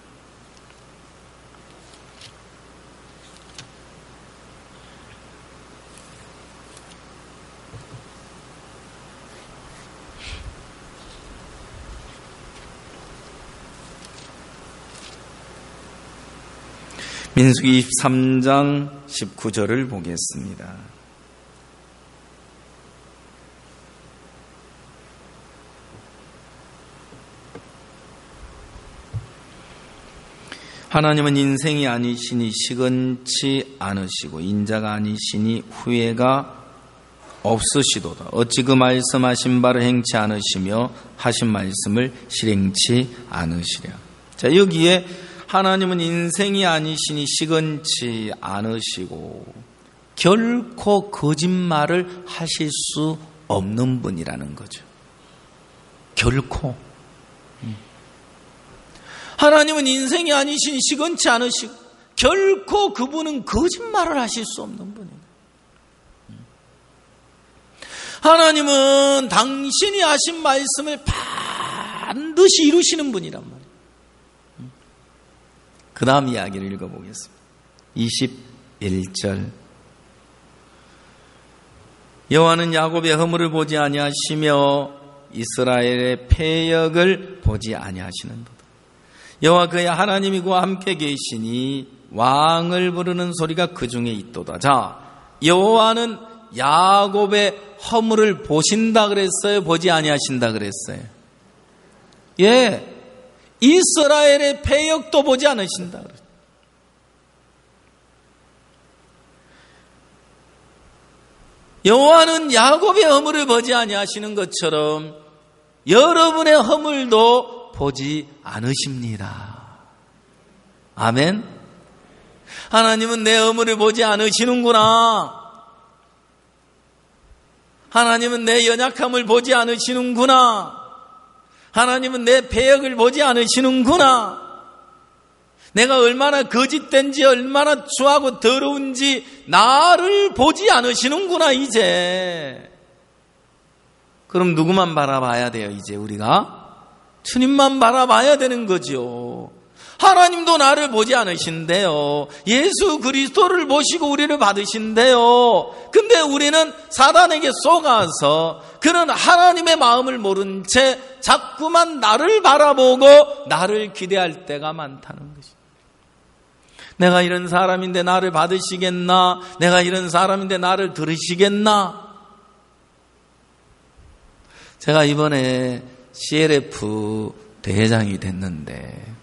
민수기 23장 19절을 보겠습니다. 하나님은 인생이 아니시니 시건치 않으시고 인자가 아니시니 후회가 없으시도다. 어찌 그 말씀하신 바를 행치 않으시며 하신 말씀을 실행치 않으시랴. 자, 여기에 하나님은 인생이 아니시니 시건치 않으시고 결코 거짓말을 하실 수 없는 분이라는 거죠. 결코. 하나님은 인생이 아니시니 시건치 않으시고 결코 그분은 거짓말을 하실 수 없는 분입니다. 하나님은 당신이 하신 말씀을 반드시 이루시는 분이란 말이에요. 그 다음 이야기를 읽어보겠습니다. 21절. 여호와는 야곱의 허물을 보지 아니하시며 이스라엘의 패역을 보지 아니하시는도다. 여호와 그의 하나님이고 함께 계시니 왕을 부르는 소리가 그 중에 있도다. 자, 여호와는 야곱의 허물을 보신다 그랬어요? 보지 아니하신다 그랬어요? 예, 이스라엘의 패역도 보지 않으신다 그랬어요. 여호와는 야곱의 허물을 보지 아니하시는 것처럼 여러분의 허물도 보지 않으십니다. 아멘. 하나님은 내 허물을 보지 않으시는구나. 하나님은 내 연약함을 보지 않으시는구나. 하나님은 내 패역을 보지 않으시는구나. 내가 얼마나 거짓된지 얼마나 추하고 더러운지 나를 보지 않으시는구나 이제. 그럼 누구만 바라봐야 돼요 이제 우리가? 주님만 바라봐야 되는 거죠. 하나님도 나를 보지 않으신대요. 예수 그리스도를 보시고 우리를 받으신대요. 근데 우리는 사단에게 속아서 그는 하나님의 마음을 모른 채 자꾸만 나를 바라보고 나를 기대할 때가 많다는 것이죠. 내가 이런 사람인데 나를 받으시겠나? 내가 이런 사람인데 나를 들으시겠나? 제가 이번에 CLF 대회장이 됐는데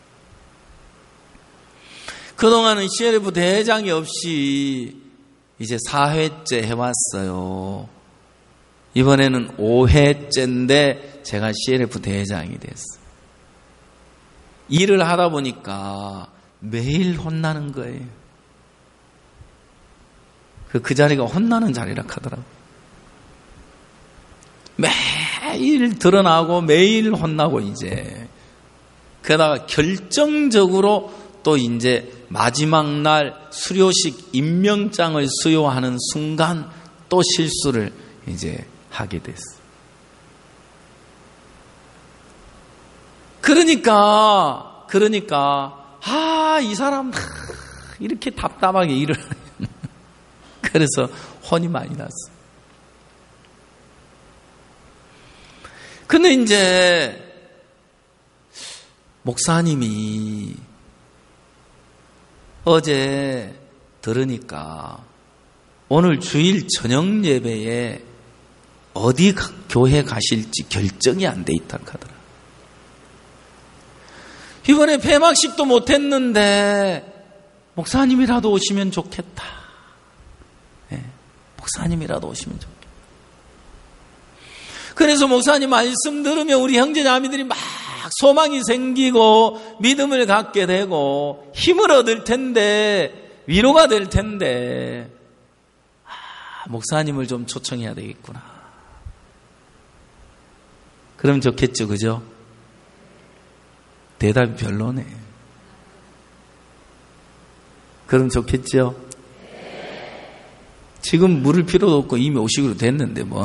그동안은 CLF 대회장이 없이 이제 4회째 해왔어요. 이번에는 5회째인데 제가 CLF 대회장이 됐어요. 일을 하다 보니까 매일 혼나는 거예요. 그 자리가 혼나는 자리라 하더라고요. 매일 드러나고 매일 혼나고 이제 게다가 결정적으로 또 이제 마지막 날 수료식 임명장을 수여하는 순간 또 실수를 이제 하게 됐어요. 그러니까 이 사람 이렇게 답답하게 일을 그래서 혼이 많이 났어요. 근데 이제 목사님이 어제 들으니까 오늘 주일 저녁 예배에 어디 교회 가실지 결정이 안 돼 있다 하더라. 이번에 폐막식도 못했는데 목사님이라도 오시면 좋겠다. 네, 목사님이라도 오시면 좋겠다. 그래서 목사님 말씀 들으면 우리 형제자매들이 막 소망이 생기고 믿음을 갖게 되고 힘을 얻을 텐데 위로가 될 텐데 목사님을 좀 초청해야 되겠구나. 그럼 좋겠죠, 그죠? 대답이 별로네. 그럼 좋겠죠? 지금 물을 필요도 없고 이미 오시기로 됐는데 뭐.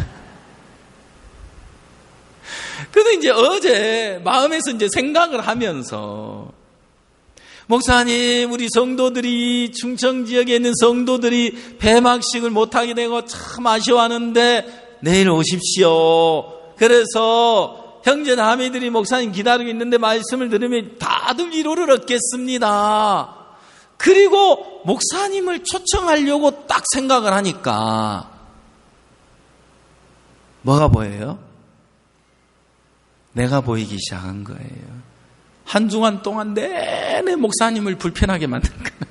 근데 이제 어제 마음에서 이제 생각을 하면서 목사님, 우리 성도들이 충청 지역에 있는 성도들이 폐막식을 못하게 되고 참 아쉬워하는데 내일 오십시오. 그래서 형제자매들이 목사님 기다리고 있는데 말씀을 들으면 다들 위로를 얻겠습니다. 그리고 목사님을 초청하려고 딱 생각을 하니까 뭐가 보여요? 내가 보이기 시작한 거예요. 한 주간 동안 내내 목사님을 불편하게 만든 거예요.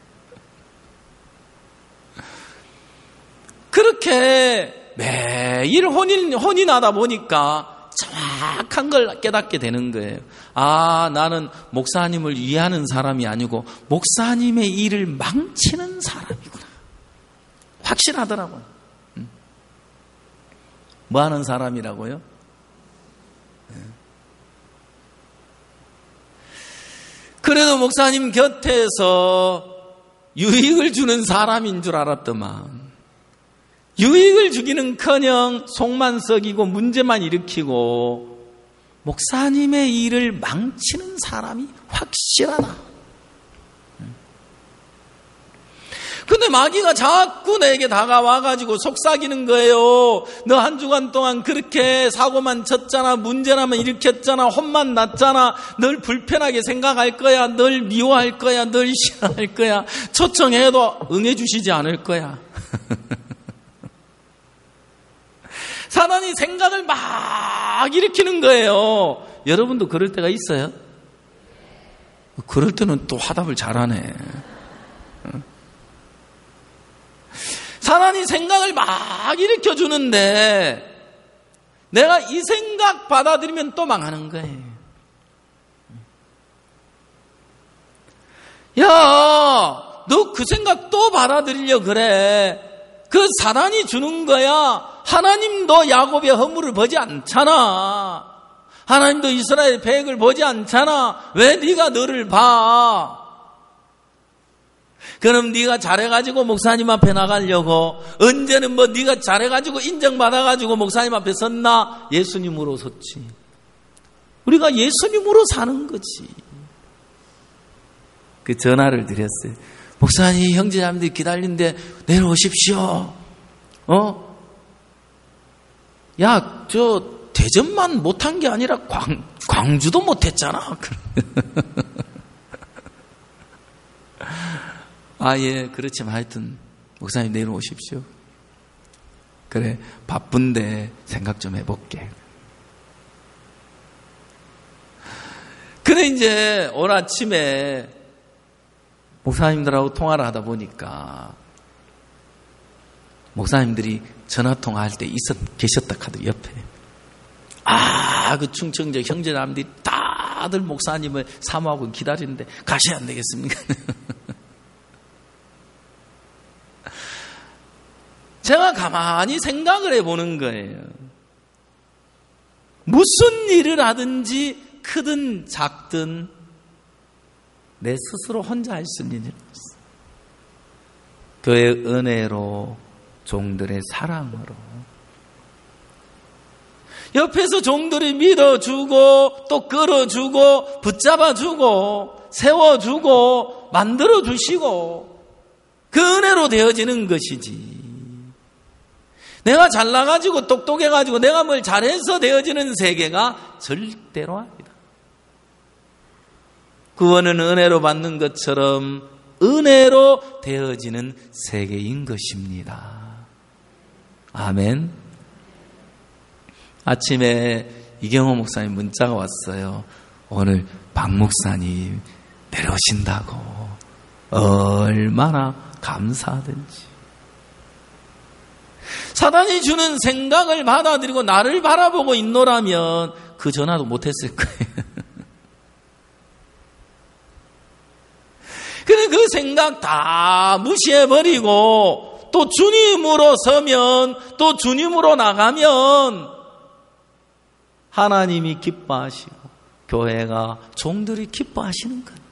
그렇게 매일 혼인하다 보니까 정확한 걸 깨닫게 되는 거예요. 아, 나는 목사님을 위하는 사람이 아니고 목사님의 일을 망치는 사람이구나. 확실하더라고요. 뭐 하는 사람이라고요? 그래도 목사님 곁에서 유익을 주는 사람인 줄 알았더만 유익을 주기는커녕 속만 썩이고 문제만 일으키고 목사님의 일을 망치는 사람이 확실하다. 근데 마귀가 자꾸 내게 다가와가지고 속삭이는 거예요. 너 한 주간 동안 그렇게 사고만 쳤잖아, 문제나만 일으켰잖아, 혼만 났잖아, 널 불편하게 생각할 거야, 널 미워할 거야, 널 싫어할 거야, 초청해도 응해주시지 않을 거야. 사단이 생각을 막 일으키는 거예요. 여러분도 그럴 때가 있어요? 그럴 때는 또 화답을 잘하네. 사단이 생각을 막 일으켜주는데 내가 이 생각 받아들이면 또 망하는 거예요. 야, 너 그 생각 또 받아들이려 그래. 그 사단이 주는 거야. 하나님도 야곱의 허물을 보지 않잖아. 하나님도 이스라엘의 배역을 보지 않잖아. 왜 네가 너를 봐? 그럼 네가 잘해가지고 목사님 앞에 나가려고 언제는 뭐 네가 잘해가지고 인정받아가지고 목사님 앞에 섰나? 예수님으로 섰지. 우리가 예수님으로 사는 거지. 그 전화를 드렸어요. 목사님, 형제자매들이 기다리는데 내려오십시오. 야, 저 대전만 못한 게 아니라 광주도 못했잖아. 아, 예, 그렇지만 하여튼 목사님 내려오십시오. 그래, 바쁜데 생각 좀 해볼게. 그래, 이제 오늘 아침에 목사님들하고 통화를 하다 보니까 목사님들이 전화통화할 때 계셨다 카드 옆에. 아, 그 충청적 형제남들이 다들 목사님을 사모하고 기다리는데 가셔야 안 되겠습니까? 제가 가만히 생각을 해보는 거예요. 무슨 일을 하든지 크든 작든 내 스스로 혼자 할 수 있는 일은 없어. 그의 은혜로, 종들의 사랑으로. 옆에서 종들이 믿어주고 또 끌어주고 붙잡아주고 세워주고 만들어주시고 그 은혜로 되어지는 것이지. 내가 잘나가지고 똑똑해가지고 내가 뭘 잘해서 되어지는 세계가 절대로 아니다. 구원은 은혜로 받는 것처럼 은혜로 되어지는 세계인 것입니다. 아멘. 아침에 이경호 목사님 문자가 왔어요. 오늘 박 목사님 내려오신다고. 얼마나 감사하든지. 사단이 주는 생각을 받아들이고 나를 바라보고 있노라면 그 전화도 못했을 거예요. 그래, 그 생각 다 무시해버리고 또 주님으로 서면 또 주님으로 나가면 하나님이 기뻐하시고 교회가 종들이 기뻐하시는 건데.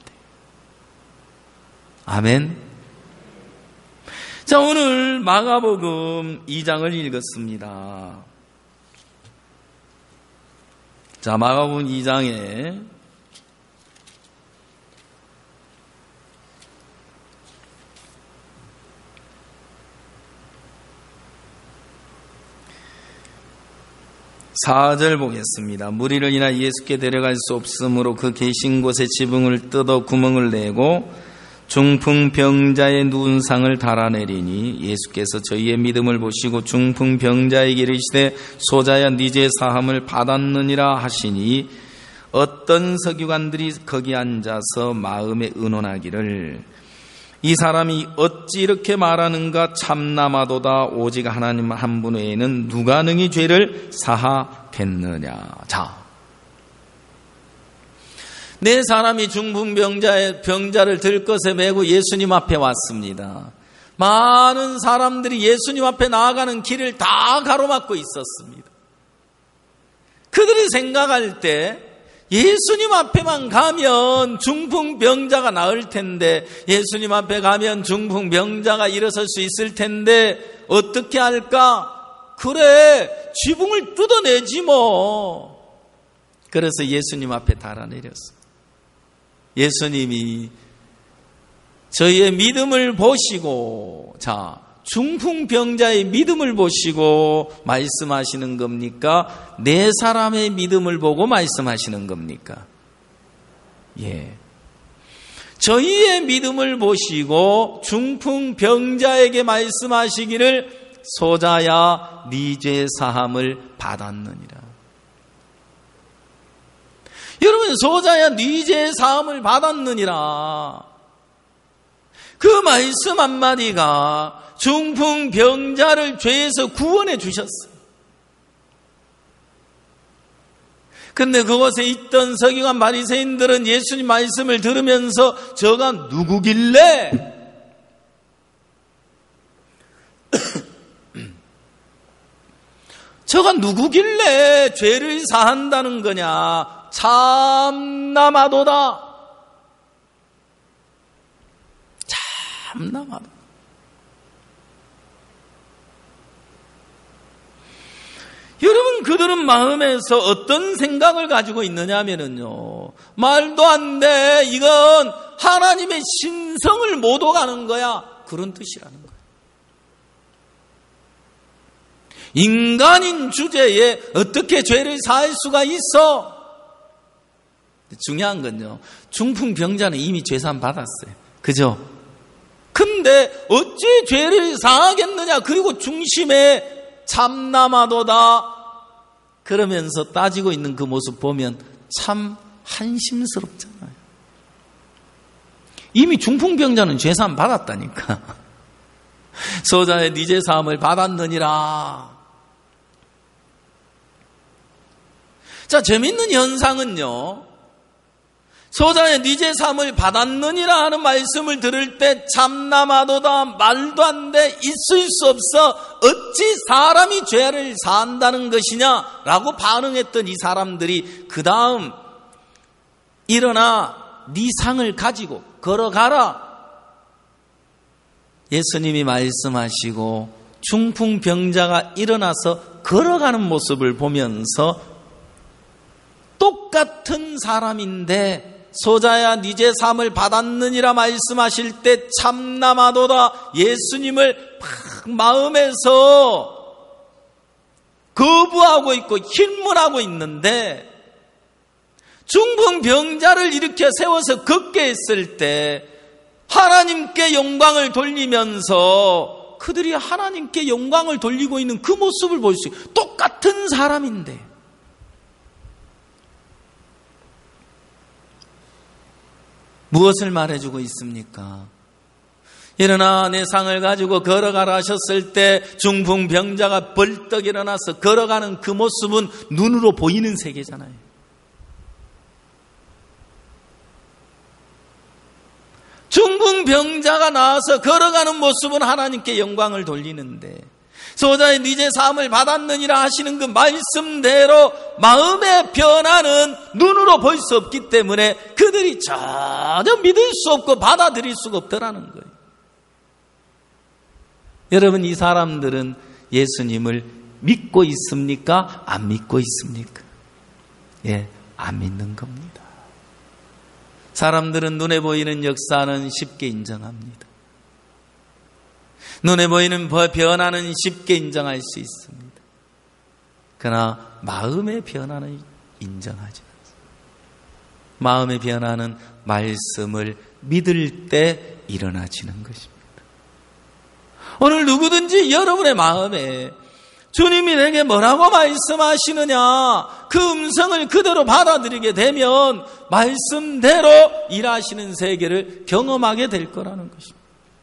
아멘. 자, 오늘 마가복음 2장을 읽었습니다. 자, 마가복음 2장에 4절 보겠습니다. 무리를 인하여 예수께 데려갈 수 없으므로 그 계신 곳에 지붕을 뜯어 구멍을 내고 중풍병자의 누운 상을 달아내리니 예수께서 저희의 믿음을 보시고 중풍병자에게 이르시되 소자야 네 죄 사함을 받았느니라 하시니 어떤 서기관들이 거기 앉아서 마음에 의논하기를 이 사람이 어찌 이렇게 말하는가 참남하도다 오직 하나님 한 분 외에는 누가 능히 죄를 사하겠느냐. 자, 네 사람이 중풍병자를 들것에 메고 예수님 앞에 왔습니다. 많은 사람들이 예수님 앞에 나아가는 길을 다 가로막고 있었습니다. 그들이 생각할 때 예수님 앞에만 가면 중풍병자가 나을 텐데, 예수님 앞에 가면 중풍병자가 일어설 수 있을 텐데 어떻게 할까? 그래, 지붕을 뜯어내지 뭐. 그래서 예수님 앞에 달아내렸어요. 예수님이 저희의 믿음을 보시고, 자, 중풍병자의 믿음을 보시고 말씀하시는 겁니까? 네 사람의 믿음을 보고 말씀하시는 겁니까? 예. 저희의 믿음을 보시고 중풍병자에게 말씀하시기를 소자야 네 죄 사함을 받았느니라. 여러분, 소자야 네 죄 사함을 받았느니라. 그 말씀 한마디가 중풍병자를 죄에서 구원해 주셨어요. 그런데 그곳에 있던 서기관 바리새인들은 예수님 말씀을 들으면서 저가 누구길래 저가 누구길래 죄를 사한다는 거냐. 참남하도다. 참남하다. 여러분, 그들은 마음에서 어떤 생각을 가지고 있느냐 하면요, 말도 안 돼, 이건 하나님의 신성을 못 오가는 거야, 그런 뜻이라는 거예요. 인간인 주제에 어떻게 죄를 사할 수가 있어? 중요한 건요, 중풍병자는 이미 죄사함 받았어요. 그죠? 근데 어찌 죄를 사하겠느냐? 그리고 중심에 참남하도다 그러면서 따지고 있는 그 모습 보면 참 한심스럽잖아요. 이미 중풍병자는 죄사함 받았다니까. 소자의 네 죄사함을 받았느니라. 자, 재밌는 현상은요, 소자의 네 죄사함을 받았느니라 하는 말씀을 들을 때 참남하도다, 말도 안 돼, 있을 수 없어, 어찌 사람이 죄를 사한다는 것이냐라고 반응했던 이 사람들이 그 다음 일어나 네 상을 가지고 걸어가라. 예수님이 말씀하시고 중풍병자가 일어나서 걸어가는 모습을 보면서 똑같은 사람인데 소자야 네 죄 사함을 받았느니라 말씀하실 때 참남하도다, 예수님을 막 마음에서 거부하고 있고 힐문하고 있는데, 중풍병자를 일으켜 세워서 걷게 했을 때 하나님께 영광을 돌리면서 그들이 하나님께 영광을 돌리고 있는 그 모습을 볼 수 있어요. 똑같은 사람인데. 무엇을 말해주고 있습니까? 일어나 내 상을 가지고 걸어가라 하셨을 때 중풍병자가 벌떡 일어나서 걸어가는 그 모습은 눈으로 보이는 세계잖아요. 중풍병자가 나와서 걸어가는 모습은 하나님께 영광을 돌리는데, 소자의 네 죄 사함을 받았느니라 하시는 그 말씀대로 마음의 변화는 눈으로 볼 수 없기 때문에 그들이 전혀 믿을 수 없고 받아들일 수가 없더라는 거예요. 여러분, 이 사람들은 예수님을 믿고 있습니까? 안 믿고 있습니까? 예, 안 믿는 겁니다. 사람들은 눈에 보이는 역사는 쉽게 인정합니다. 눈에 보이는 변화는 쉽게 인정할 수 있습니다. 그러나 마음의 변화는 인정하지 않습니다. 마음의 변화는 말씀을 믿을 때 일어나지는 것입니다. 오늘 누구든지 여러분의 마음에 주님이 내게 뭐라고 말씀하시느냐, 그 음성을 그대로 받아들이게 되면 말씀대로 일하시는 세계를 경험하게 될 거라는 것입니다.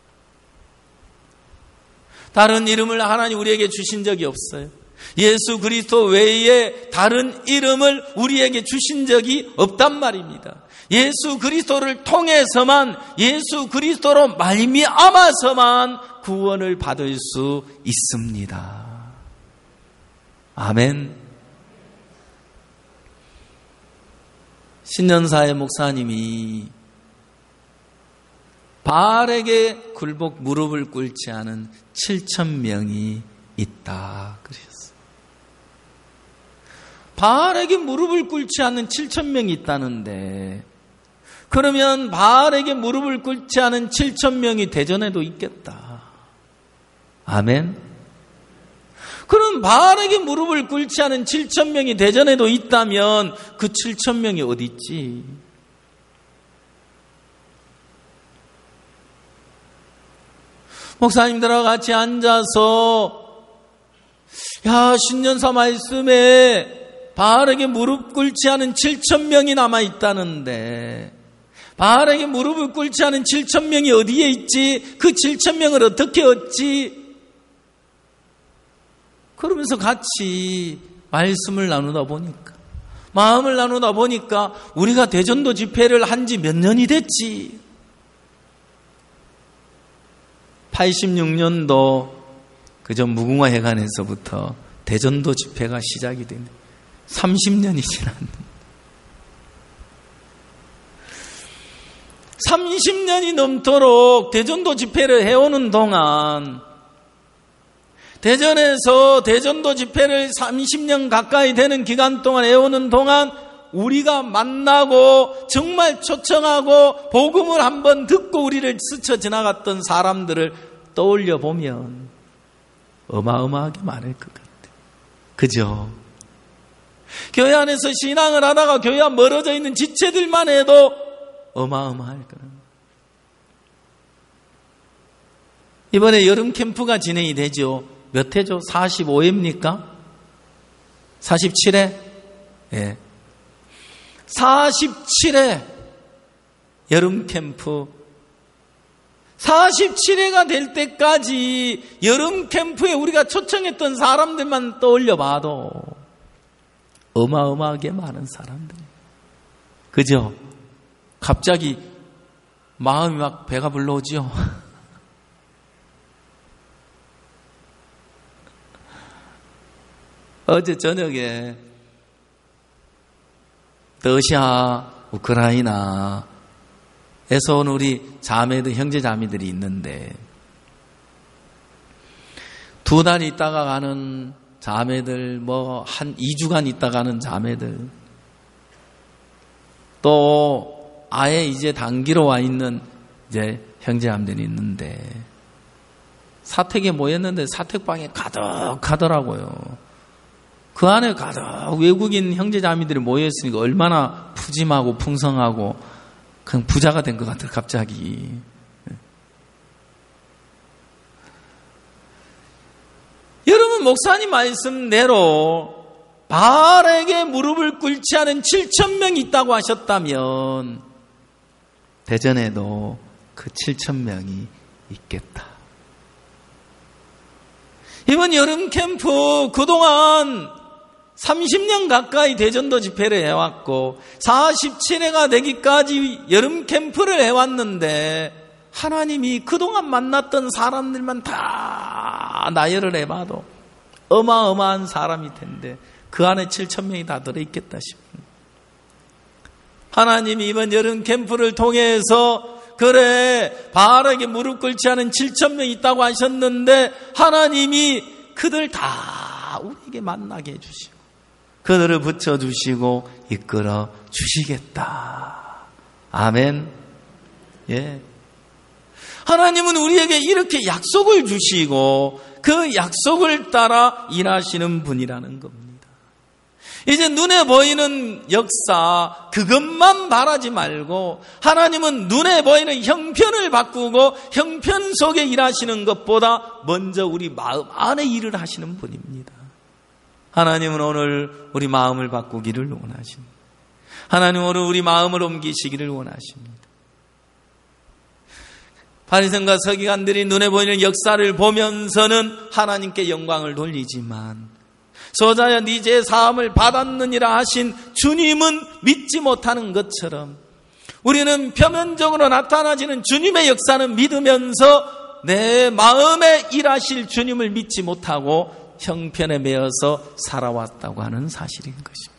다른 이름을 하나님 우리에게 주신 적이 없어요. 예수 그리스도 외에 다른 이름을 우리에게 주신 적이 없단 말입니다. 예수 그리스도를 통해서만, 예수 그리스도로 말미암아서만 구원을 받을 수 있습니다. 아멘. 신년사의 목사님이 바알에게 굴복 무릎을 꿇지 않은 7,000명이 있다 그러셨어요. 바알에게 무릎을 꿇지 않는 7,000명이 있다는데, 그러면 바알에게 무릎을 꿇지 않은 7,000명이 대전에도 있겠다. 아멘. 그럼 바알에게 무릎을 꿇지 않은 7,000명이 대전에도 있다면 그 7,000명이 어디 있지? 목사님들하고 같이 앉아서, 야, 신년사 말씀에 바알에게 무릎 꿇지 않은 7,000명이 남아있다는데, 바알에게 무릎을 꿇지 않은 7,000명이 어디에 있지? 그 7,000명을 어떻게 얻지? 그러면서 같이 말씀을 나누다 보니까, 마음을 나누다 보니까 우리가 대전도 집회를 한 지 몇 년이 됐지? 86년도 그저 무궁화회관에서부터 대전도 집회가 시작이 되네. 30년이 지났는데, 30년이 넘도록 대전도 집회를 해오는 동안, 대전에서 대전도 집회를 30년 가까이 되는 기간 동안 해오는 동안 우리가 만나고 정말 초청하고 복음을 한번 듣고 우리를 스쳐 지나갔던 사람들을 떠올려 보면 어마어마하게 많을 것 같아요. 그죠? 교회 안에서 신앙을 하다가 교회와 멀어져 있는 지체들만 해도 어마어마할 거예요. 이번에 여름 캠프가 진행이 되죠. 몇 회죠? 45회입니까? 47회? 예. 47회 여름 캠프. 47회가 될 때까지 여름 캠프에 우리가 초청했던 사람들만 떠올려 봐도 어마어마하게 많은 사람들. 그죠? 갑자기 마음이 막 배가 불러오지요. 어제 저녁에 러시아, 우크라이나에서 온 우리 자매들, 형제 자매들이 있는데, 2달 있다가 가는 자매들, 한 2주간 있다가 가는 자매들, 또 아예 이제 단기로 와 있는 이제 형제 자매들이 있는데, 사택에 모였는데 사택방에 가득하더라고요. 그 안에 가득 외국인 형제자매들이 모여있으니까 얼마나 푸짐하고 풍성하고 그냥 부자가 된 것 같아요. 갑자기. 여러분, 목사님 말씀대로 바알에게 무릎을 꿇지 않은 7,000명이 있다고 하셨다면 대전에도 그 7,000명이 있겠다. 이번 여름 캠프 그동안 30년 가까이 대전도 집회를 해왔고 47회가 되기까지 여름 캠프를 해왔는데, 하나님이 그동안 만났던 사람들만 다 나열을 해봐도 어마어마한 사람일 텐데 그 안에 7,000명이 다 들어있겠다 싶습니다. 하나님이 이번 여름 캠프를 통해서 그래 바알에게 무릎 꿇지 않은 7,000명 있다고 하셨는데, 하나님이 그들 다 우리에게 만나게 해주시고 그들을 붙여주시고 이끌어 주시겠다. 아멘. 예. 하나님은 우리에게 이렇게 약속을 주시고 그 약속을 따라 일하시는 분이라는 겁니다. 이제 눈에 보이는 역사 그것만 바라지 말고, 하나님은 눈에 보이는 형편을 바꾸고 형편 속에 일하시는 것보다 먼저 우리 마음 안에 일을 하시는 분입니다. 하나님은 오늘 우리 마음을 바꾸기를 원하십니다. 하나님은 오늘 우리 마음을 옮기시기를 원하십니다. 바리새인과 서기관들이 눈에 보이는 역사를 보면서는 하나님께 영광을 돌리지만 소자야 네 죄 사함을 받았느니라 하신 주님은 믿지 못하는 것처럼 우리는 표면적으로 나타나지는 주님의 역사는 믿으면서 내 마음에 일하실 주님을 믿지 못하고 형편에 매여서 살아왔다고 하는 사실인 것입니다.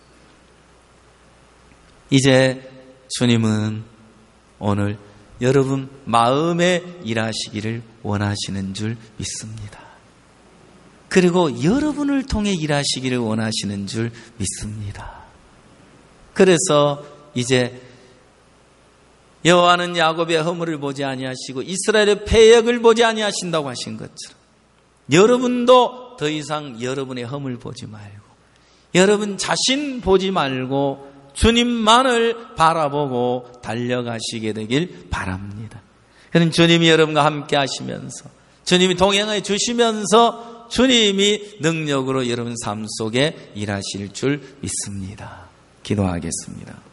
이제 주님은 오늘 여러분 마음에 일하시기를 원하시는 줄 믿습니다. 그리고 여러분을 통해 일하시기를 원하시는 줄 믿습니다. 그래서 이제 여호와는 야곱의 허물을 보지 아니하시고 이스라엘의 패역을 보지 아니하신다고 하신 것처럼 여러분도 더 이상 여러분의 허물 보지 말고 여러분 자신 보지 말고 주님만을 바라보고 달려가시게 되길 바랍니다. 그는 주님이 여러분과 함께 하시면서 주님이 동행해 주시면서 주님이 능력으로 여러분 삶 속에 일하실 줄 믿습니다. 기도하겠습니다.